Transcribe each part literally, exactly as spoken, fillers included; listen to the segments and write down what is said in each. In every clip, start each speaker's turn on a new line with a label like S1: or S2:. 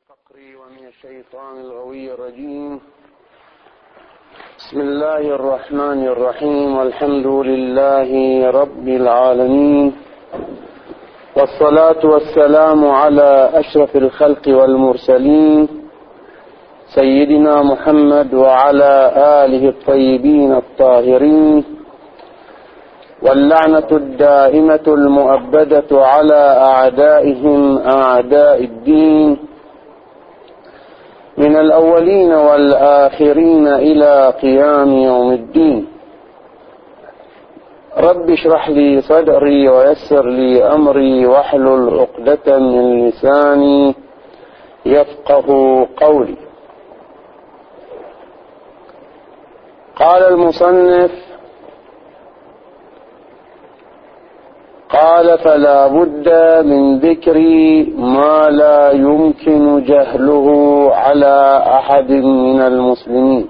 S1: الفقر ومن الشيطان الغوي الرجيم. بسم الله الرحمن الرحيم، والحمد لله رب العالمين، والصلاة والسلام على أشرف الخلق والمرسلين سيدنا محمد وعلى آله الطيبين الطاهرين، واللعنة الدائمة المؤبدة على أعدائهم أعداء الدين من الأولين والآخرين إلى قيام يوم الدين. رب اشرح لي صدري ويسر لي أمري واحلل عقدة من لساني يفقه قولي. قال المصنف: قال فلا بد من ذكر ما لا يمكن جهله على أحد من المسلمين،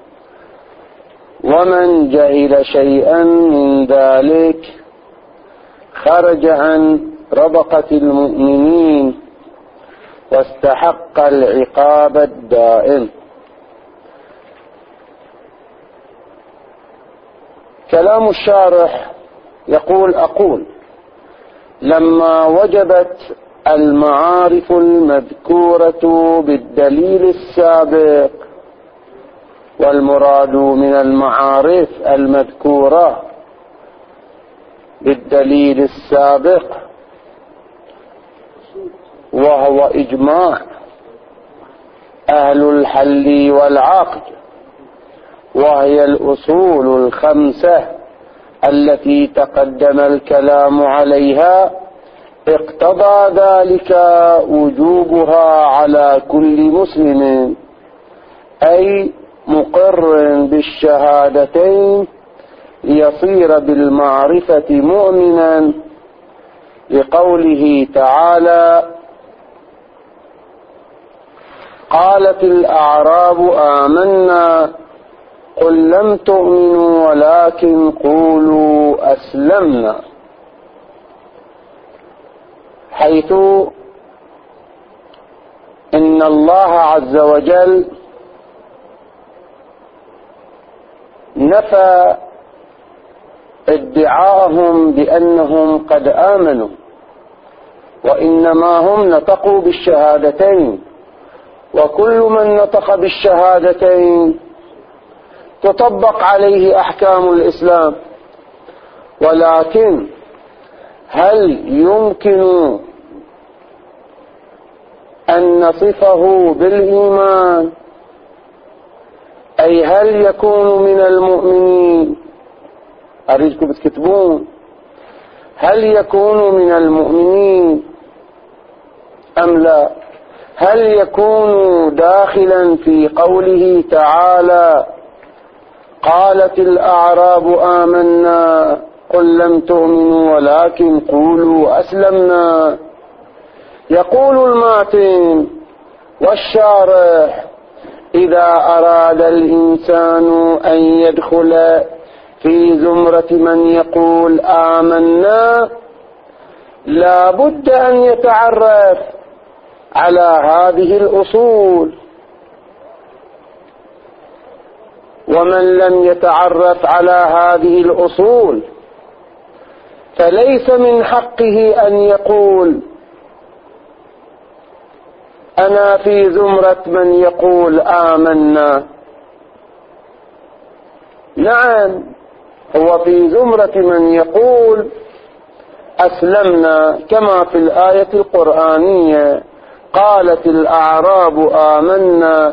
S1: ومن جهل شيئا من ذلك خرج عن ربقة المؤمنين واستحق العقاب الدائم. كلام الشارح يقول: أقول لما وجبت المعارف المذكورة بالدليل السابق، والمراد من المعارف المذكورة بالدليل السابق وهو إجماع أهل الحل والعقد، وهي الأصول الخمسة التي تقدم الكلام عليها، اقتضى ذلك وجوبها على كل مسلم، أي مقر بالشهادتين ليصير بالمعرفة مؤمنا، لقوله تعالى: قالت الأعراب آمنا قل لم تؤمنوا ولكن قولوا أسلمنا، حيث إن الله عز وجل نفى ادعاءهم بأنهم قد آمنوا، وإنما هم نطقوا بالشهادتين، وكل من نطق بالشهادتين تطبق عليه أحكام الإسلام. ولكن هل يمكن أن نصفه بالإيمان؟ أي هل يكون من المؤمنين؟ أريدكم تكتبون: هل يكون من المؤمنين أم لا؟ هل يكون داخلا في قوله تعالى: قالت الأعراب آمنا قل لم تؤمنوا ولكن قولوا أسلمنا؟ يقول الماتن والشارح: إذا أراد الإنسان أن يدخل في زمرة من يقول آمنا لا بد أن يتعرف على هذه الأصول، ومن لم يتعرف على هذه الأصول فليس من حقه أن يقول أنا في زمرة من يقول آمنا. نعم، هو في زمرة من يقول أسلمنا، كما في الآية القرآنية: قالت الأعراب آمنا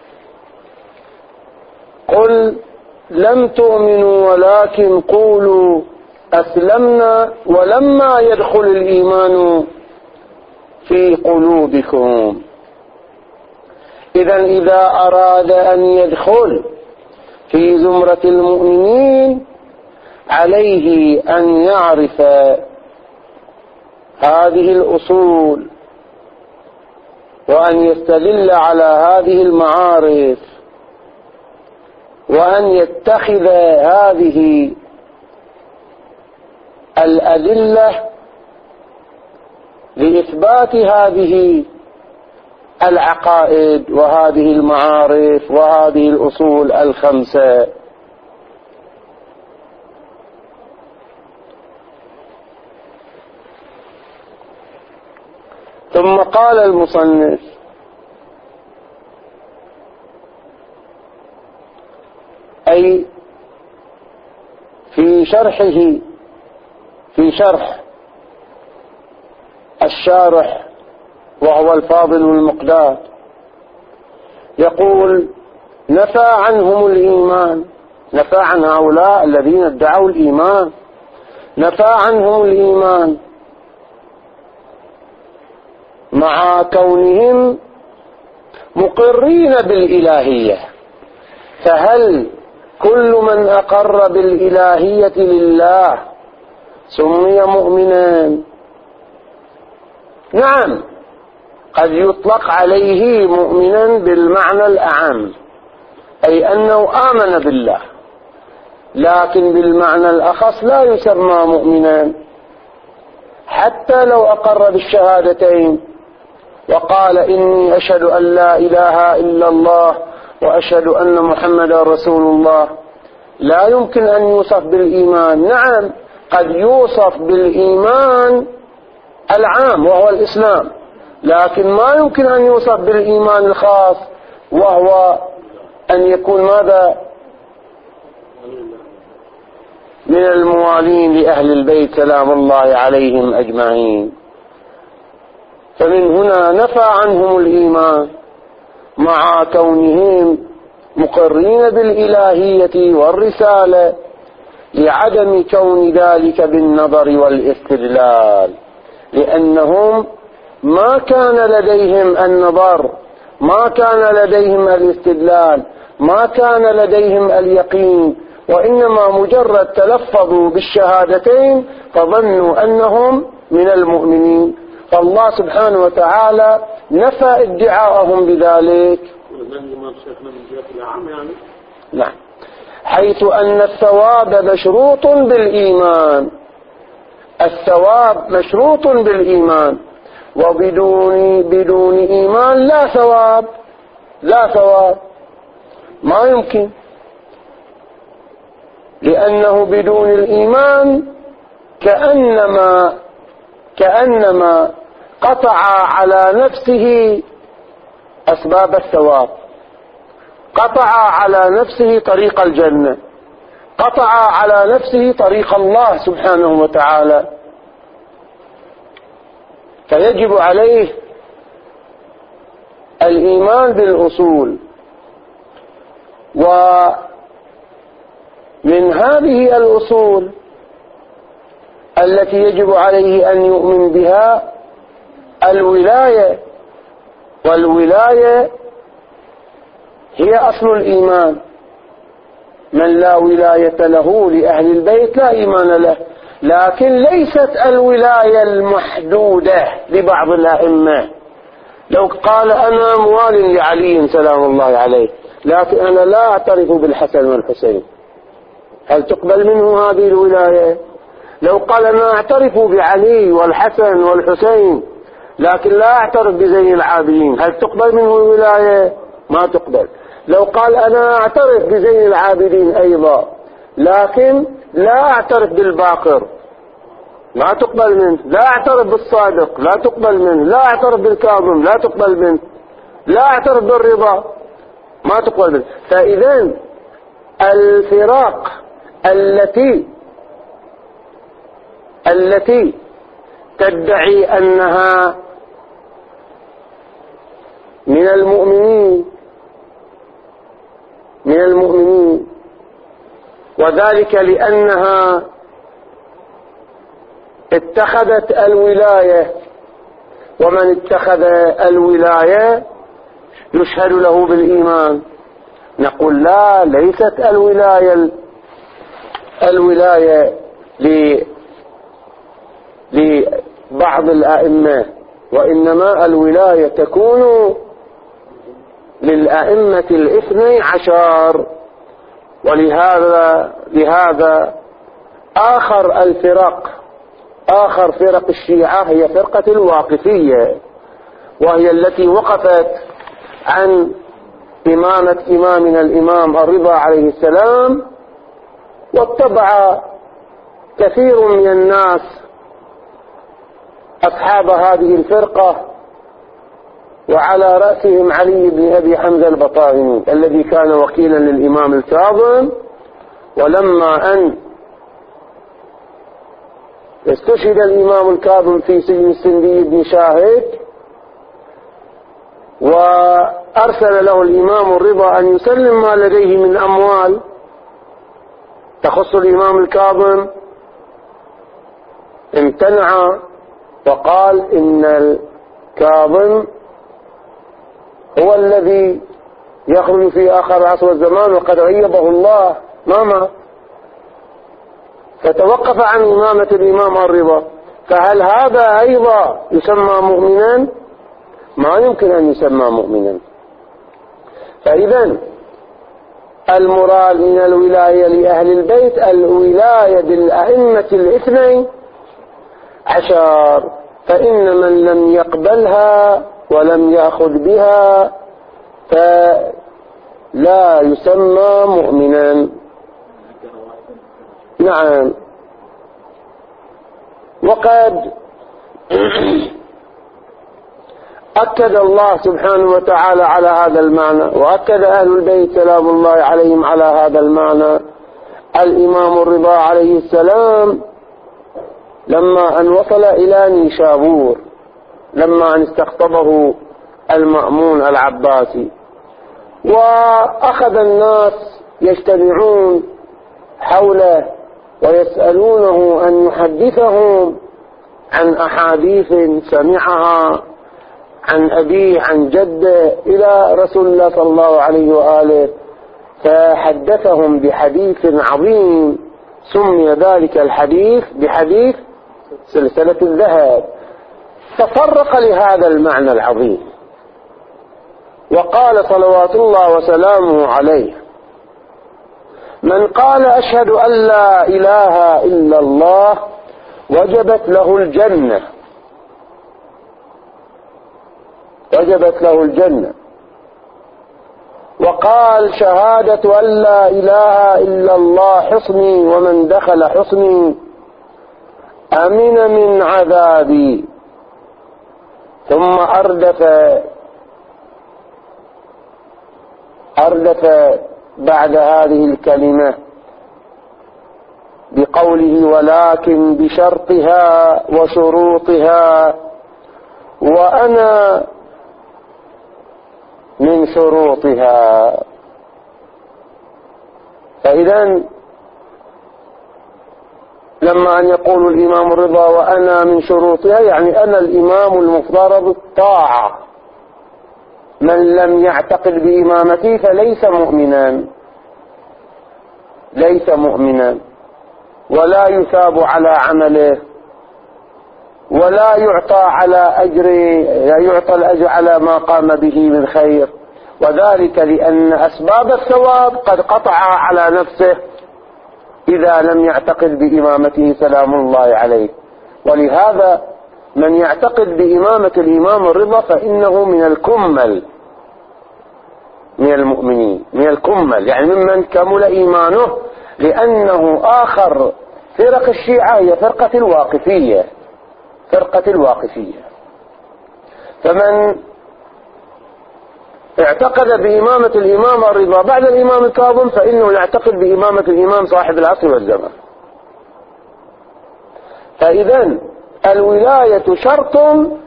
S1: قل لم تؤمنوا ولكن قولوا أسلمنا ولما يدخل الإيمان في قلوبكم. إذن إذا أراد أن يدخل في زمرة المؤمنين عليه أن يعرف هذه الأصول، وأن يستدل على هذه المعارف، وأن يتخذ هذه الأدلة لإثبات هذه العقائد وهذه المعارف وهذه الأصول الخمسة. ثم قال المصنف: أي في شرحه في شرح الشارح وهو الفاضل المقداد، يقول: نفى عنهم الإيمان، نفى عن هؤلاء الذين ادعوا الإيمان، نفى عنهم الإيمان مع كونهم مقرين بالإلهية. فهل كل من أقر بالإلهية لله سمي مؤمنا؟ نعم، قد يطلق عليه مؤمنا بالمعنى الأعم، أي أنه آمن بالله، لكن بالمعنى الأخص لا يسمى مؤمنا، حتى لو أقر بالشهادتين وقال: إني أشهد أن لا إله إلا الله وأشهد أن محمدا رسول الله، لا يمكن أن يوصف بالإيمان. نعم، قد يوصف بالإيمان العام وهو الإسلام، لكن ما يمكن أن يوصف بالإيمان الخاص وهو أن يكون ماذا؟ من الموالين لأهل البيت سلام الله عليهم أجمعين. فمن هنا نفى عنهم الإيمان مع كونهم مقرين بالإلهية والرسالة، لعدم كون ذلك بالنظر والاستدلال، لأنهم ما كان لديهم النظر، ما كان لديهم الاستدلال، ما كان لديهم اليقين، وإنما مجرد تلفظوا بالشهادتين فظنوا أنهم من المؤمنين. فالله سبحانه وتعالى نفى ادعاءهم بذلك. نعم، حيث أن الثواب مشروط بالإيمان، الثواب مشروط بالإيمان، وبدون بدون إيمان لا ثواب، لا ثواب، ما يمكن، لأنه بدون الإيمان كأنما كأنما قطع على نفسه أسباب الثواب، قطع على نفسه طريق الجنة، قطع على نفسه طريق الله سبحانه وتعالى. فيجب عليه الإيمان بالأصول. ومن هذه الأصول التي يجب عليه أن يؤمن بها الولاية، والولاية هي أصل الإيمان. من لا ولاية له لأهل البيت لا إيمان له. لكن ليست الولاية المحدودة لبعض الأئمة. لو قال أنا موال لعلي سلام الله عليه، لكن أنا لا أعترف بالحسن والحسين، هل تقبل منه هذه الولاية؟ لو قال أنا أعترف بعلي والحسن والحسين لكن لا أعترف بزين العابدين، هل تقبل منه الولاية؟ ما تقبل. لو قال أنا أعترف بزين العابدين أيضا لكن لا أعترف بالباقر، لا تقبل منه. لا أعترف بالصادق، لا تقبل منه. لا أعترف بالكاظم، لا تقبل منه. لا أعترف بالرضا، ما تقبل منه. فإذا الفرق التي التي تدعي أنها من المؤمنين من المؤمنين وذلك لأنها اتخذت الولاية، ومن اتخذ الولاية يشهد له بالإيمان، نقول لا، ليست الولاية الولاية لبعض الأئمة، وإنما الولاية تكون للأئمة الاثني عشر. ولهذا لهذا آخر الفرق آخر فرق الشيعة هي فرقة الواقفية، وهي التي وقفت عن إمامة إمامنا الإمام الرضا عليه السلام، واتبع كثير من الناس أصحاب هذه الفرقة، وعلى رأسهم علي بن أبي حمزة البطائني الذي كان وكيلا للإمام الكاظم. ولما أن استشهد الإمام الكاظم في سجن السندي بن شاهد، وأرسل له الإمام الرضا أن يسلم ما لديه من أموال تخص الإمام الكاظم، امتنع وقال إن الكاظم هو الذي يخرج في آخر العصر والزمان وقد غيبه الله ما مات، فتوقف عن إمامة الإمام الرضا. فهل هذا أيضا يسمى مؤمنا؟ ما يمكن أن يسمى مؤمنا. فإذا المراد من الولاية لأهل البيت الولاية بالأئمة الاثنين عشر، فإن من لم يقبلها ولم يأخذ بها فلا يسمى مؤمنا. نعم. وقد أكد الله سبحانه وتعالى على هذا المعنى، وأكد أهل البيت سلام الله عليهم على هذا المعنى. الإمام الرضا عليه السلام لما أن وصل إلى نيشابور، لما أن استقطبه المأمون العباسي، وأخذ الناس يجتمعون حوله ويسألونه أن يحدثهم عن أحاديث سمعها عن أبيه عن جده إلى رسول الله صلى الله عليه وآله، فحدثهم بحديث عظيم سمي ذلك الحديث بحديث سلسلة الذهب. تفرق لهذا المعنى العظيم وقال صلوات الله وسلامه عليه: من قال أشهد أن لا إله إلا الله وجبت له الجنة، وجبت له الجنة. وقال: شهادة أن لا إله إلا الله حصني، ومن دخل حصني أمن من عذابي. ثم أردف أردف بعد هذه الكلمة بقوله: ولكن بشرطها وشروطها، وأنا من شروطها. فإذا لما أن يقول الإمام الرضا وأنا من شروطها، يعني أنا الإمام المفترض الطاعة. من لم يعتقد بإمامتي فليس مؤمنا، ليس مؤمنا، ولا يثاب على عمله، ولا يعطى على أجر يعطى الأجر على ما قام به من خير، وذلك لأن أسباب الثواب قد قطعها على نفسه إذا لم يعتقد بإمامته سلام الله عليه. ولهذا من يعتقد بإمامة الإمام الرضا فإنه من الكمل من المؤمنين، من الكمل يعني ممن كمل إيمانه، لأنه آخر فرق الشيعة هي فرقة الواقفية، فرقة الواقفية. فمن اعتقد بإمامة الإمام الرضا بعد الإمام الكاظم فإنه يعتقد بإمامة الإمام صاحب العصر والزمان. فإذا الولاية شرط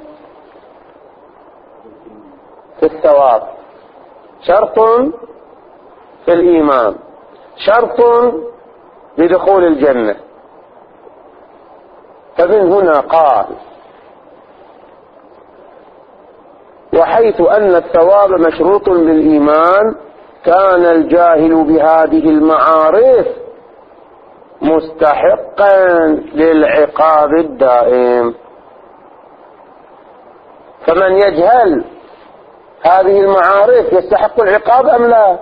S1: في الثواب، شرط في الإيمان، شرط لدخول الجنة. فمن هنا قال: وحيث أن الثواب مشروط بالإيمان كان الجاهل بهذه المعارف مستحقا للعقاب الدائم. فمن يجهل هذه المعارف يستحق العقاب أم لا؟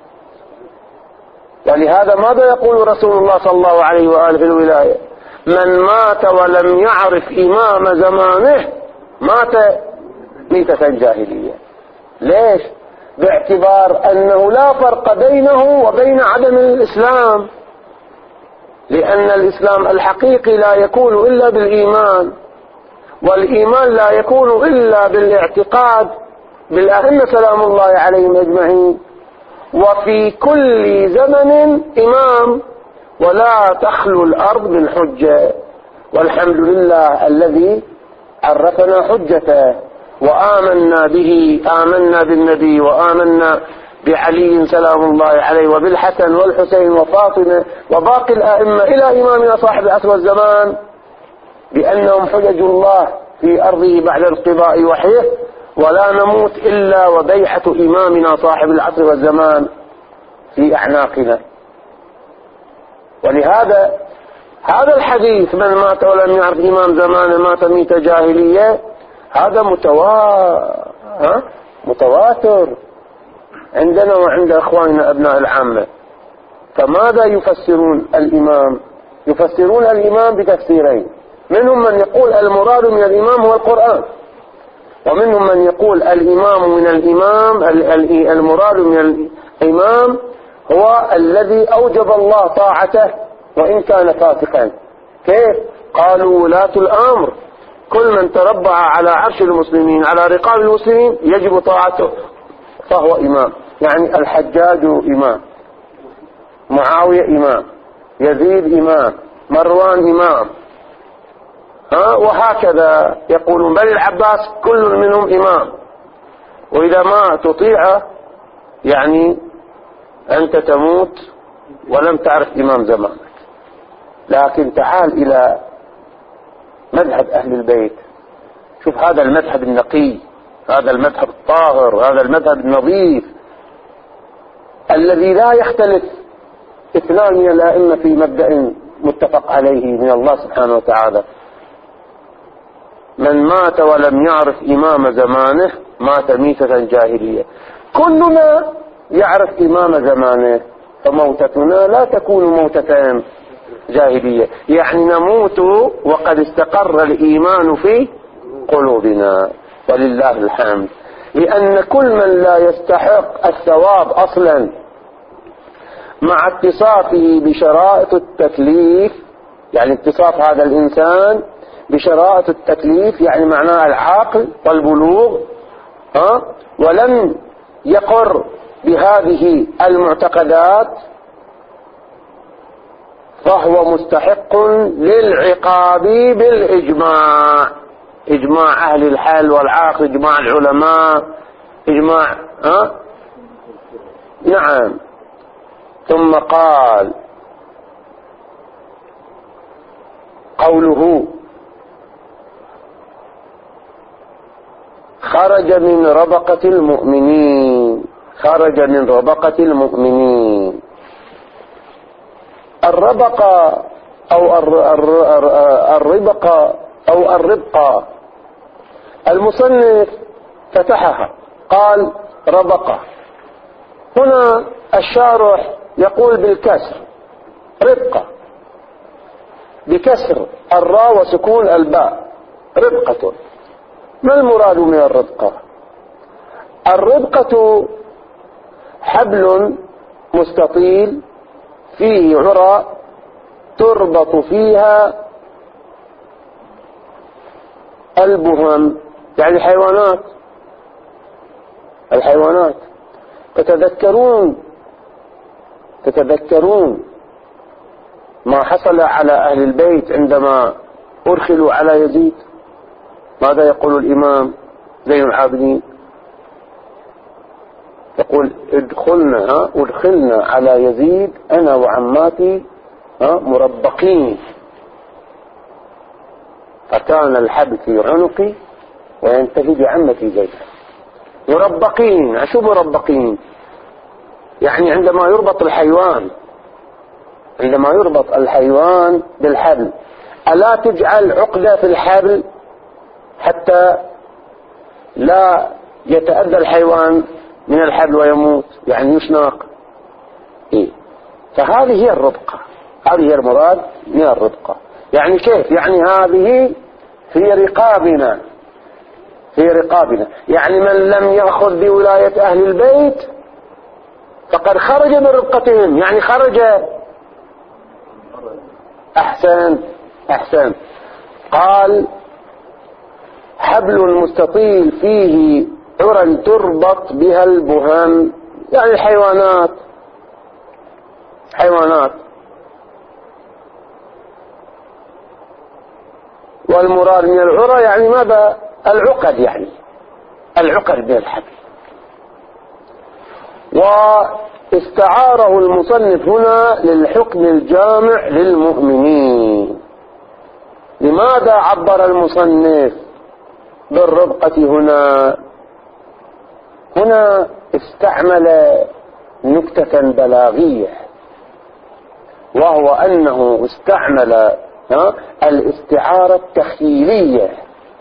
S1: ولهذا ماذا يقول رسول الله صلى الله عليه وآله في الولاية؟ من مات ولم يعرف إمام زمانه مات ميتة جاهلية. ليش؟ باعتبار أنه لا فرق بينه وبين عدم الإسلام، لأن الإسلام الحقيقي لا يكون إلا بالإيمان، والإيمان لا يكون إلا بالاعتقاد بالأئمة سلام الله عليهم أجمعين. وفي كل زمن إمام، ولا تخلو الأرض من حجة، والحمد لله الذي عرفنا حجته وآمنا به. آمنا بالنبي وآمنا بعلي سلام الله عليه وبالحسن والحسين وفاطمة وباقي الآئمة إلى إمامنا صاحب العصر والزمان بأنهم حجج الله في أرضه بعد انقضاء وحيه، ولا نموت إلا وبيعة إمامنا صاحب العصر والزمان في أعناقنا. ولهذا هذا الحديث من مات ولم يعرف إمام زمانه مات ميتة جاهلية، هذا متوا... متواتر عندنا وعند أخواننا أبناء العامة. فماذا يفسرون الإمام؟ يفسرون الإمام بتفسيرين. منهم من يقول المراد من الإمام هو القرآن، ومنهم من يقول الإمام من الإمام المراد من الإمام هو الذي أوجب الله طاعته وإن كان فاسقا. كيف؟ قالوا ولاة الأمر كل من تربع على عرش المسلمين على رقاب المسلمين يجب طاعته فهو إمام. يعني الحجاج إمام، معاوية إمام، يزيد إمام، مروان إمام، ها وهكذا يقولون. بل العباس كل منهم إمام، وإذا ما تطيعه يعني أنت تموت ولم تعرف إمام زمانك. لكن تعال إلى مذهب أهل البيت، شوف هذا المذهب النقي، هذا المذهب الطاهر، هذا المذهب النظيف الذي لا يختلف اثنان من الأئمة في مبدأ متفق عليه من الله سبحانه وتعالى. من مات ولم يعرف إمام زمانه مات ميتة جاهلية. كلنا يعرف إمام زمانه، فموتتنا لا تكون موتة جاهلية، يعني نموت وقد استقر الإيمان في قلوبنا ولله الحمد. لأن كل من لا يستحق الثواب أصلا مع اتصافه بشرائط التكليف، يعني اتصاف هذا الإنسان بشرائط التكليف يعني معناه العقل والبلوغ، ها ولم يقر بهذه المعتقدات، فهو مستحق للعقاب بالإجماع، إجماع أهل الحل والعقل، إجماع العلماء، إجماع ها نعم. ثم قال قوله خرج من ربقة المؤمنين، خرج من ربقة المؤمنين. الربقة أو الربقة أو الربقة المصنف فتحها قال ربقة. هنا الشارح يقول بالكسر ربقة، بكسر الراء وسكون الباء، ربقة. ما المراد من الربقة؟ الربقة حبل مستطيل فيه عرى تربط فيها البهم، يعني الحيوانات الحيوانات تتذكرون تتذكرون ما حصل على أهل البيت عندما أرخلوا على يزيد. ماذا يقول الإمام زين العابدين؟ يقول ادخلنا ها ادخلنا على يزيد أنا وعماتي ها مربقين، فكان الحبل في عنقي وينتهي بعمتي زيد. مربقين، شو مربقين؟ يعني عندما يربط الحيوان عندما يربط الحيوان بالحبل ألا تجعل عقدة في الحبل حتى لا يتأذى الحيوان من الحبل ويموت، يعني يشنق. إيه؟ فهذه هي الربقة، هذه هي المراد من الربقة. يعني كيف؟ يعني هذه في رقابنا، في رقابنا. يعني من لم يأخذ بولاية أهل البيت فقد خرج من ربقتهم، يعني خرج. أحسن أحسن. قال حبل مستطيل فيه عرى تربط بها البهم، يعني الحيوانات حيوانات والمراد من العرى يعني ماذا؟ العقد، يعني العقد من الحبل. واستعاره المصنف هنا للحكم الجامع للمؤمنين. لماذا عبر المصنف بالربقة هنا؟ هنا استعمل نكتة بلاغية، وهو أنه استعمل الاستعارة التخيلية،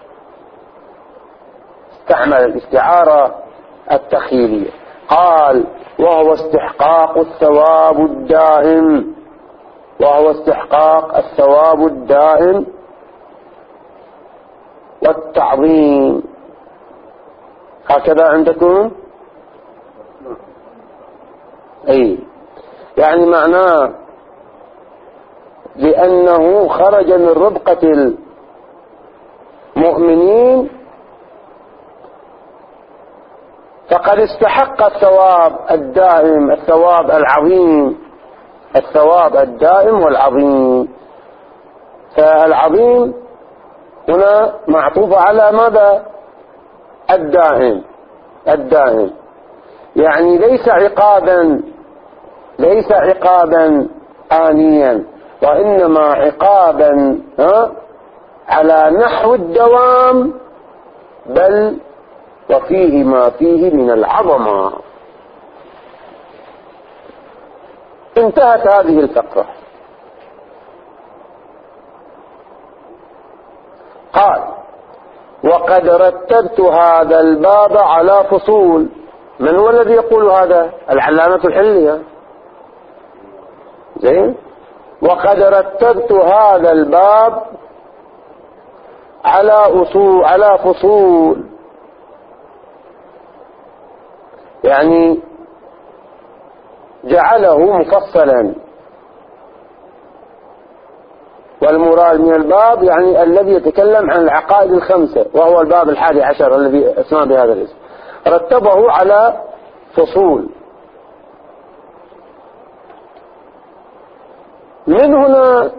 S1: استعمل الاستعارة التخيلية. قال وهو استحقاق الثواب الدائم، وهو استحقاق الثواب الدائم والتعظيم. هكذا عندكم؟ أي يعني معناه لأنه خرج من ربقة المؤمنين فقد استحق الثواب الدائم، الثواب العظيم، الثواب الدائم والعظيم. فالعظيم هنا معطوف على ماذا؟ الدائم، الدائم يعني ليس عقابا، ليس عقابا آنيا، وإنما عقابا على نحو الدوام، بل وفيه ما فيه من العظمة. انتهت هذه الفقرة. قال وقد رتبت هذا الباب على فصول. من هو الذي يقول هذا؟ العلامة الحلية. زين. وقد رتبت هذا الباب على أصول، على فصول، يعني جعله مفصلا. والمراد من الباب يعني الذي يتكلم عن العقائد الخمسة، وهو الباب الحادي عشر الذي اسمى بهذا الاسم. رتبه على فصول. من هنا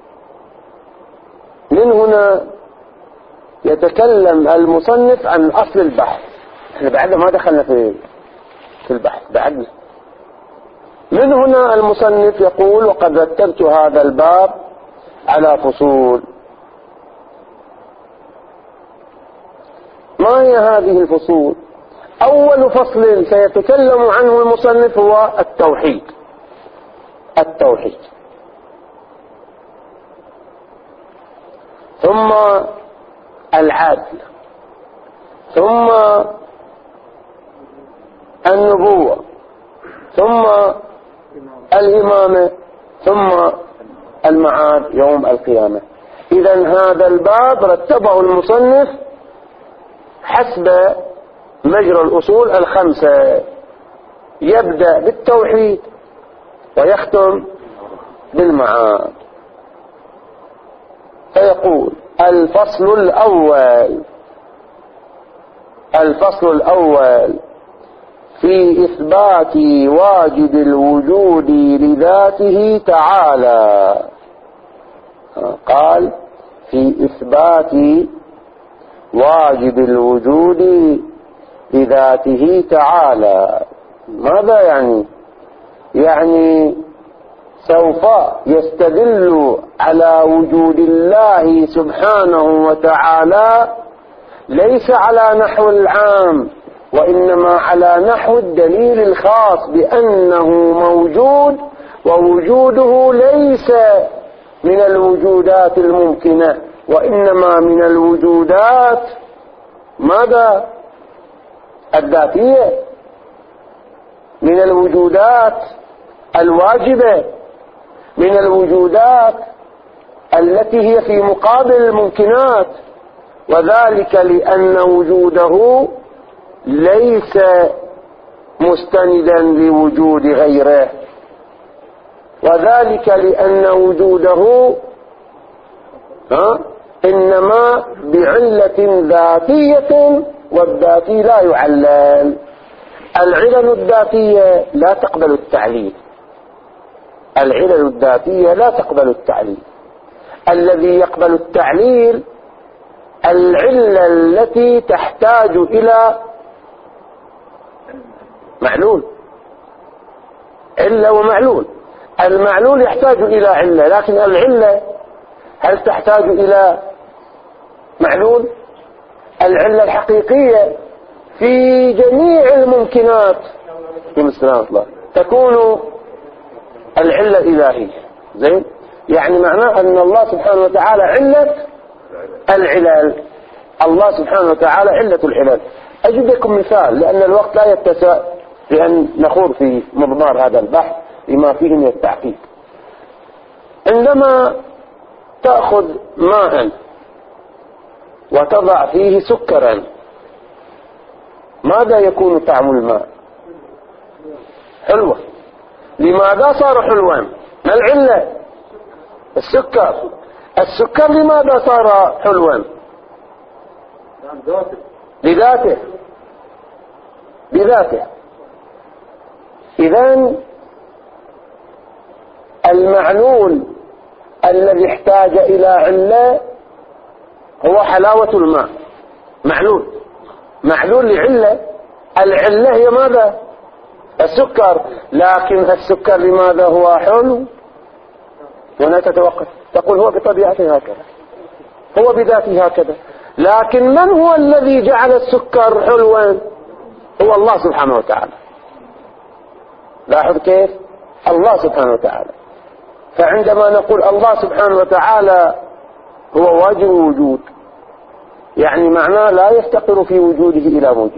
S1: من هنا يتكلم المصنف عن أصل البحث. احنا بعد ما دخلنا في في البحث بعدنا. من هنا المصنف يقول وقد رتبت هذا الباب على فصول. ما هي هذه الفصول؟ أول فصل سيتكلم عنه المصنف هو التوحيد. التوحيد، ثم العدل، ثم النبوة، ثم الإمامة، ثم المعاد يوم القيامة. إذن هذا الباب رتبه المصنف حسب مجرى الأصول الخمسة، يبدأ بالتوحيد ويختم بالمعاد. فيقول الفصل الأول، الفصل الأول في إثبات واجب الوجود لذاته تعالى. قال في إثبات واجب الوجود لذاته تعالى. ماذا يعني؟ يعني سوف يستدل على وجود الله سبحانه وتعالى ليس على نحو العام، وإنما على نحو الدليل الخاص بأنه موجود، ووجوده ليس من الوجودات الممكنة، وإنما من الوجودات ماذا؟ الذاتية، من الوجودات الواجبة، من الوجودات التي هي في مقابل الممكنات. وذلك لأن وجوده ليس مستندا لوجود غيره، وذلك لأن وجوده ها إنما بعلة ذاتية، والذاتي لا يعلل. العلل الذاتية لا تقبل التعليل، العلل الذاتية لا تقبل التعليل. الذي يقبل التعليل العلة التي تحتاج إلى معلول، علة ومعلول. المعلول يحتاج إلى علة، لكن العلة هل تحتاج إلى معلول؟ العلة الحقيقية في جميع الممكنات تكون العلة الإلهية. زين، يعني معناه أن الله سبحانه وتعالى علة العلل، الله سبحانه وتعالى علة العلل. أجد لكم مثال لأن الوقت لا يتسع لأن نخوض في مضمار هذا البحث لما فيه من التعقيد. عندما تأخذ ماء وتضع فيه سكرا، ماذا يكون طعم الماء؟ حلوة. لماذا صار حلوا؟ ما العلة؟ السكر. السكر لماذا صار حلوا؟ لذاته، بذاته. إذن المعلول الذي احتاج إلى علة هو حلاوة الماء، معلول، معلول لعلة. العلة هي ماذا؟ السكر. لكن السكر لماذا هو حلو؟ هنا تتوقف، تقول هو بطبيعته هكذا، هو بذاته هكذا. لكن من هو الذي جعل السكر حلوا؟ هو الله سبحانه وتعالى. لاحظ كيف؟ الله سبحانه وتعالى. فعندما نقول الله سبحانه وتعالى هو واجب وجود، يعني معناه لا يفتقر في وجوده إلى موجود.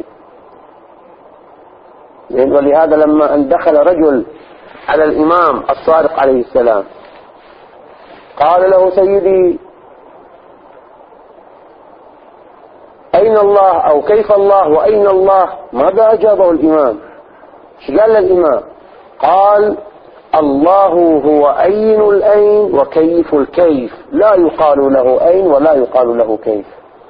S1: ولهذا لما أن دخل رجل على الإمام الصادق عليه السلام قال له: سيدي أين الله؟ أو كيف الله وأين الله؟ ماذا أجابه الإمام؟ ايش قال الإمام؟ قال: الله هو أين الأين وكيف الكيف، لا يقال له أين ولا يقال له كيف.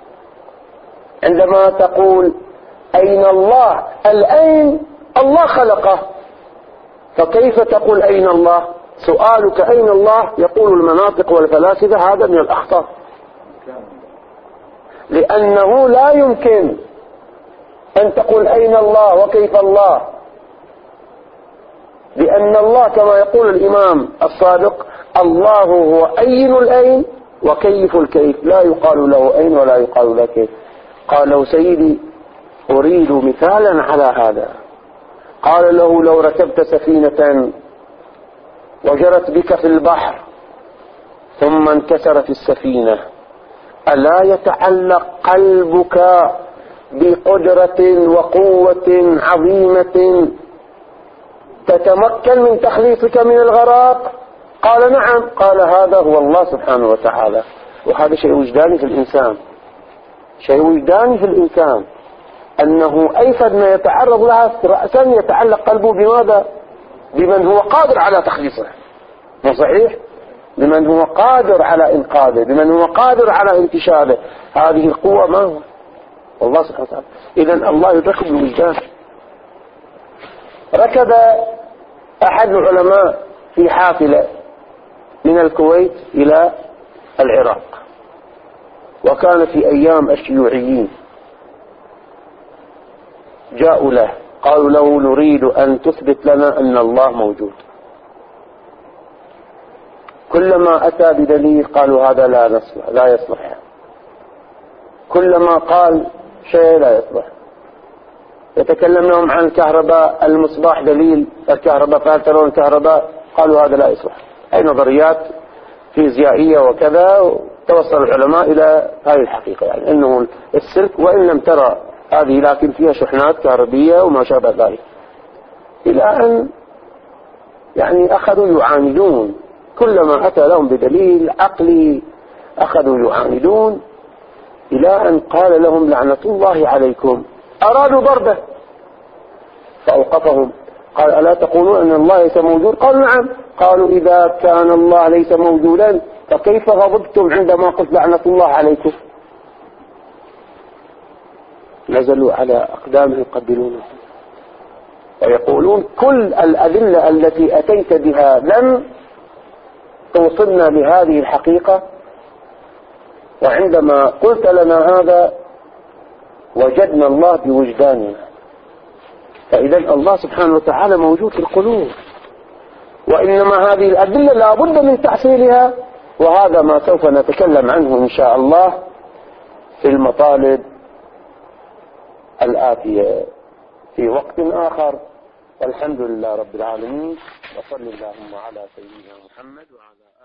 S1: عندما تقول أين الله، الأين الله خلقه، فكيف تقول أين الله؟ سؤالك أين الله يقول المناطق والفلاسفة هذا من الأخطاء، لأنه لا يمكن أن تقول أين الله وكيف الله، لأن الله كما يقول الإمام الصادق: الله هو أين الأين وكيف الكيف، لا يقال له أين ولا يقال له كيف. قال له: سيدي أريد مثالا على هذا. قال له: لو ركبت سفينة وجرت بك في البحر ثم انكسرت السفينة، ألا يتعلق قلبك بقدرة وقوة عظيمة تتمكن من تخليصك من الغرق؟ قال: نعم. قال: هذا هو الله سبحانه وتعالى. وهذا شيء وجداني في الإنسان، شيء وجداني في الإنسان، أنه أي خدمة يتعرض لها رأسا يتعلق قلبه بماذا؟ بمن هو قادر على تخليصه، مو صحيح؟ بمن هو قادر على إنقاذه، بمن هو قادر على انتشاره. هذه القوة ما هو؟ والله سبحانه وتعالى. إذن الله يدرك بالوجدان. ركب أحد العلماء في حافلة من الكويت إلى العراق، وكان في أيام الشيوعيين. جاءوا له قالوا له: نريد أن تثبت لنا أن الله موجود. كلما أتى بدليل قالوا: هذا لا يصلح، لا يصلح. كلما قال شيء لا يصلح. يتكلم لهم عن الكهرباء، المصباح دليل الكهرباء، فاترون الكهرباء، قالوا هذا لا يصلح. أي نظريات فيزيائية وكذا. توصل العلماء إلى هذه الحقيقة، يعني أنه السلك وإن لم ترى هذه لكن فيها شحنات كهربية وما شابه ذلك، إلى أن يعني أخذوا يعاندون. كلما أتى لهم بدليل عقلي أخذوا يعاندون، إلى أن قال لهم لعنة الله عليكم. أرادوا ضربه فأوقفهم، قال ألا تقولون أن الله ليس موجود؟ قالوا نعم. قالوا إذا كان الله ليس موجودا فكيف غضبتم عندما قلت لعنة الله عليكم؟ نزلوا على أقدامهم يقبلونه ويقولون كل الأدلة التي أتيت بها لم توصلنا لهذه الحقيقة، وعندما قلت لنا هذا وجدنا الله بوجداننا. فإذا الله سبحانه وتعالى موجود في القلوب، وإنما هذه الأدلة لا بد من تحصيلها، وهذا ما سوف نتكلم عنه إن شاء الله في المطالب الآتية في وقت آخر. والحمد لله رب العالمين، وصل اللهم على سيدنا محمد وعلى